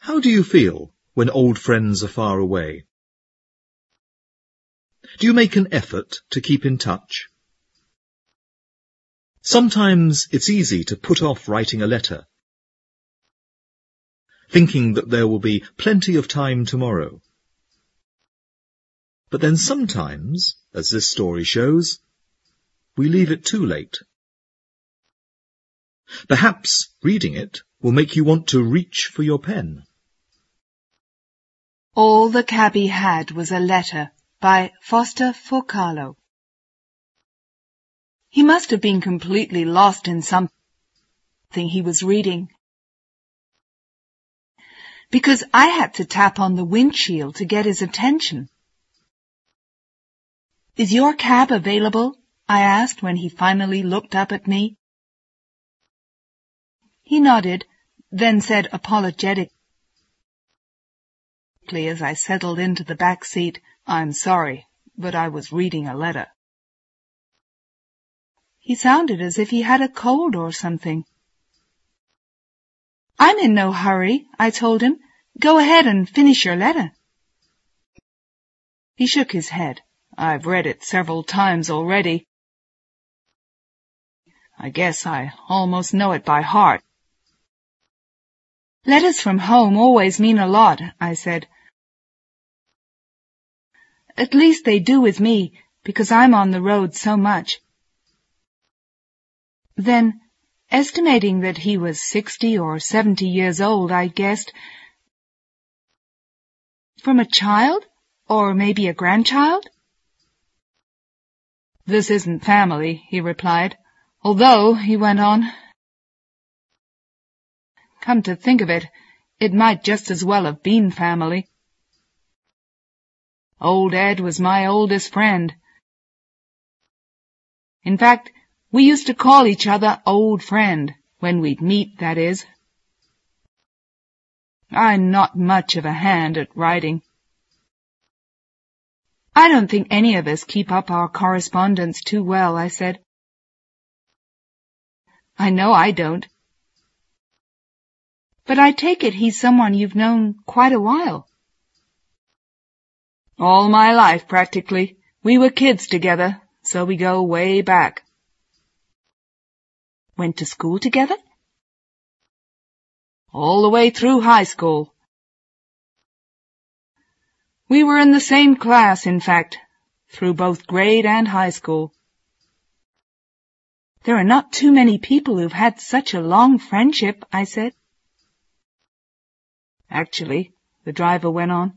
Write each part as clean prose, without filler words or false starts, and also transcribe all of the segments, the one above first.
How do you feel when old friends are far away? Do you make an effort to keep in touch? Sometimes it's easy to put off writing a letter, thinking that there will be plenty of time tomorrow. But then sometimes, as this story shows, we leave it too late. Perhaps reading it will make you want to reach for your pen. All the cabby had was a letter by Foster Forcallo. He must have been completely lost in something he was reading, because I had to tap on the windshield to get his attention. "Is your cab available?" I asked when he finally looked up at me. He nodded, then said apologetically as I settled into the back seat, "I'm sorry, but I was reading a letter." He sounded as if he had a cold or something. "I'm in no hurry," I told him. "Go ahead and finish your letter." He shook his head. "I've read it several times already. I guess I almost know it by heart." "Letters from home always mean a lot," I said. "At least they do with me, because I'm on the road so much." Then, estimating that he was 60 or 70 years old, I guessed, "From a child? Or maybe a grandchild?" "This isn't family," he replied. "Although," he went on, "come to think of it, it might just as well have been family. Old Ed was my oldest friend. In fact, we used to call each other old friend, when we'd meet, that is. I'm not much of a hand at writing. I don't think any of us keep up our correspondence too well," I said. "I know I don't. But I take it he's someone you've known quite a while." "All my life, practically. We were kids together, so we go way back." "Went to school together?" "All the way through high school. We were in the same class, in fact, through both grade and high school." "There are not too many people who've had such a long friendship," I said. "Actually," the driver went on,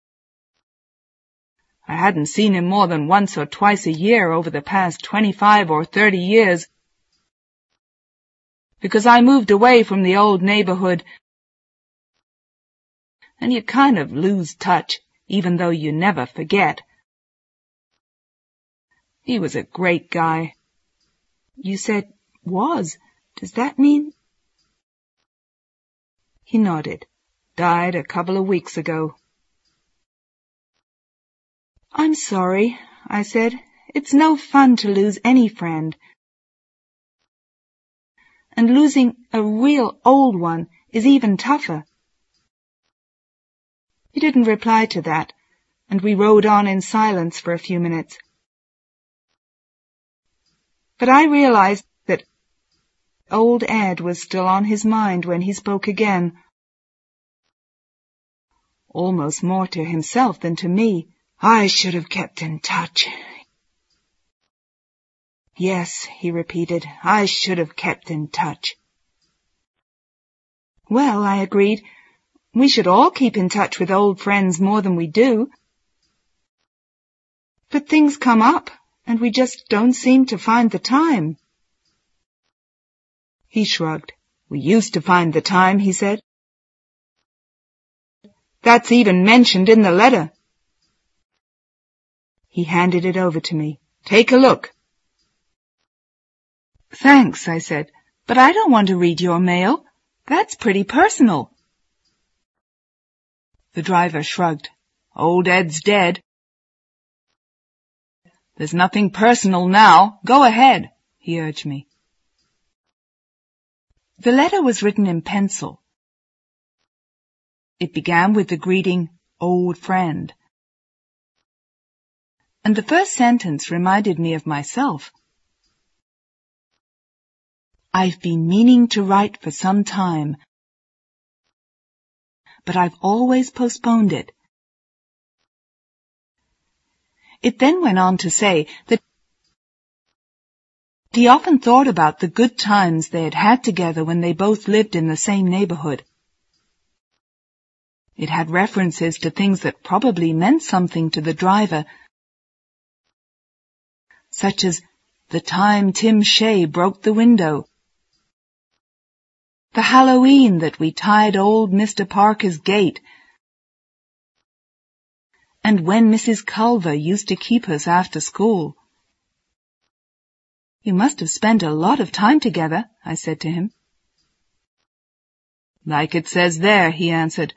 "I hadn't seen him more than once or twice a year over the past 25 or 30 years, because I moved away from the old neighborhood, and you kind of lose touch, even though you never forget. He was a great guy." "You said was. Does that mean—" He nodded. "Died a couple of weeks ago." "I'm sorry," I said. "It's no fun to lose any friend. And losing a real old one is even tougher." He didn't reply to that, and we rode on in silence for a few minutes. But I realized that old Ed was still on his mind when he spoke again, almost more to himself than to me. "I should have kept in touch." "Yes," he repeated, "I should have kept in touch." "Well," I agreed, "we should all keep in touch with old friends more than we do. But things come up, and we just don't seem to find the time." He shrugged. "We used to find the time," he said. "That's even mentioned in the letter." He handed it over to me. "Take a look." "Thanks," I said, "but I don't want to read your mail. That's pretty personal." The driver shrugged. "Old Ed's dead. There's nothing personal now. Go ahead," he urged me. The letter was written in pencil. It began with the greeting, "Old friend." And the first sentence reminded me of myself. "I've been meaning to write for some time, but I've always postponed it." It then went on to say that he often thought about the good times they had had together when they both lived in the same neighborhood. It had references to things that probably meant something to the driver, such as the time Tim Shea broke the window, the Halloween that we tied old Mr. Parker's gate, and when Mrs. Culver used to keep us after school. "You must have spent a lot of time together," I said to him. "Like it says there," he answered.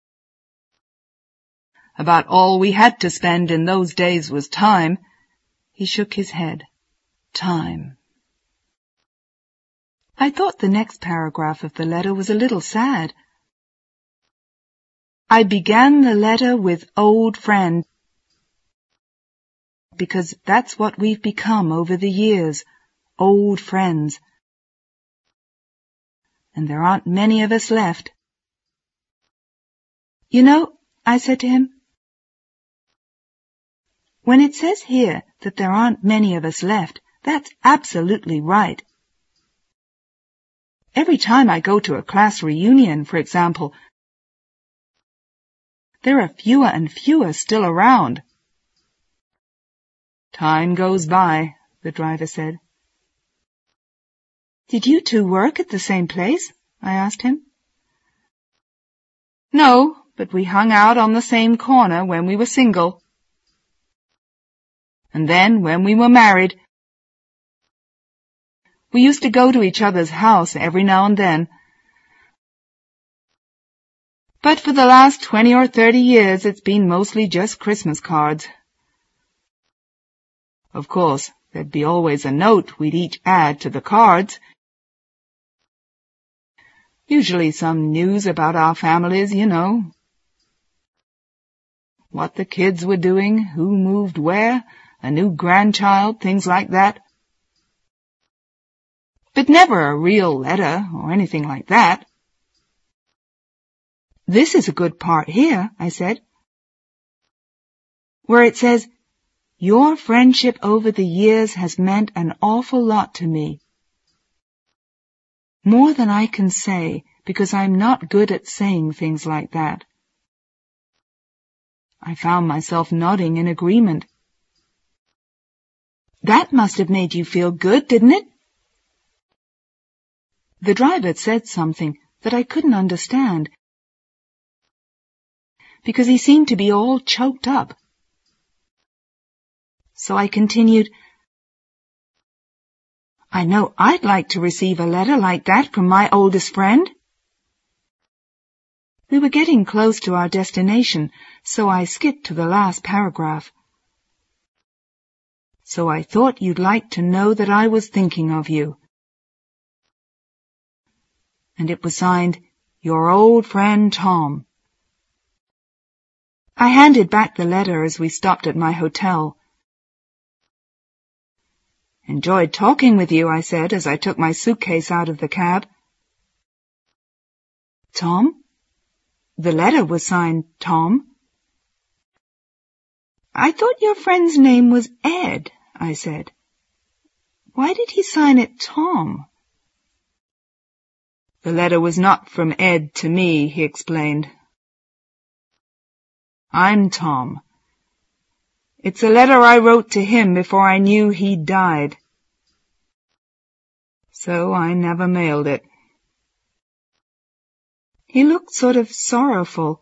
"About all we had to spend in those days was time." He shook his head. Time. I thought the next paragraph of the letter was a little sad. "I began the letter with old friend because that's what we've become over the years, old friends. And there aren't many of us left." "You know," I said to him, "when it says here that there aren't many of us left, that's absolutely right. Every time I go to a class reunion, for example, there are fewer and fewer still around." "Time goes by," the driver said. "Did you two work at the same place?" I asked him. "No, but we hung out on the same corner when we were single. And then, when we were married, we used to go to each other's house every now and then. But for the last 20 or 30 years, it's been mostly just Christmas cards. Of course, there'd be always a note we'd each add to the cards. Usually some news about our families, you know. What the kids were doing, who moved where, a new grandchild, things like that. But never a real letter or anything like that." "This is a good part here," I said, "where it says, 'Your friendship over the years has meant an awful lot to me. More than I can say, because I'm not good at saying things like that.'" I found myself nodding in agreement. "That must have made you feel good, didn't it?" The driver said something that I couldn't understand, because he seemed to be all choked up. So I continued, "I know I'd like to receive a letter like that from my oldest friend." We were getting close to our destination, so I skipped to the last paragraph. "So I thought you'd like to know that I was thinking of you." And it was signed, "Your old friend Tom." I handed back the letter as we stopped at my hotel. "Enjoyed talking with you," I said as I took my suitcase out of the cab. "Tom?" The letter was signed Tom. "I thought your friend's name was Ed," I said. "Why did he sign it Tom?" "The letter was not from Ed to me," he explained. "I'm Tom. It's a letter I wrote to him before I knew he'd died. So I never mailed it." He looked sort of sorrowful,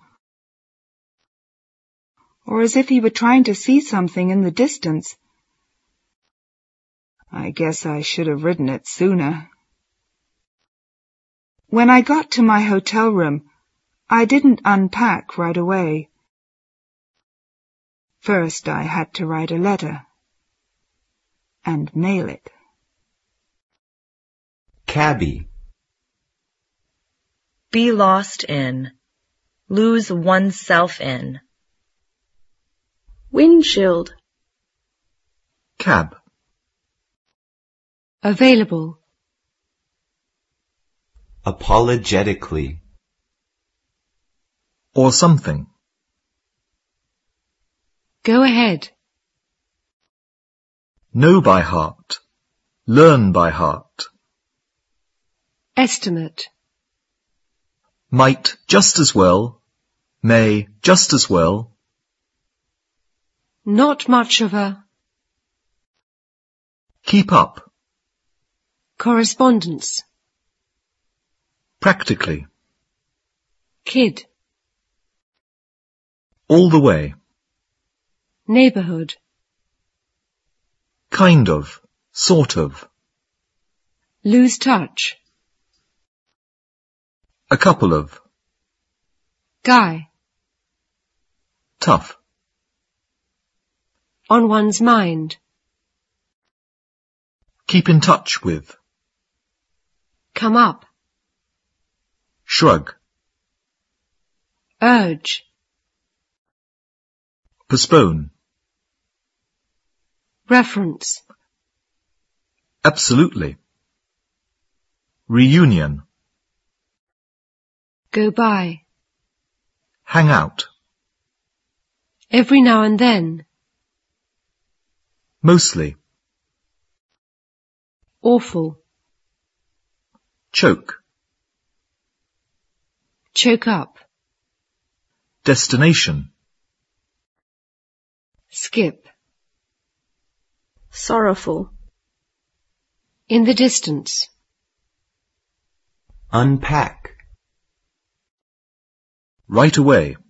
or as if he were trying to see something in the distance. I guess I should have written it sooner. When I got to my hotel room, I didn't unpack right away. First, I had to write a letter and mail it. Cabby. Be lost in. Lose oneself in. Windshield. Cab. Available. Apologetically. Or something. Go ahead. Know by heart. Learn by heart. Estimate. Might just as well. May just as well. Not much of a. Keep up. Correspondence. Practically. Kid. All the way. Neighborhood. Kind of. Sort of. Lose touch. A couple of. Guy. Tough. On one's mind. Keep in touch with. Come up. Shrug. Urge. Postpone. Reference. Absolutely. Reunion. Go by. Hang out. Every now and then. Mostly. Awful. Choke. Choke up. Destination. Skip. Sorrowful. In the distance. Unpack. Right away.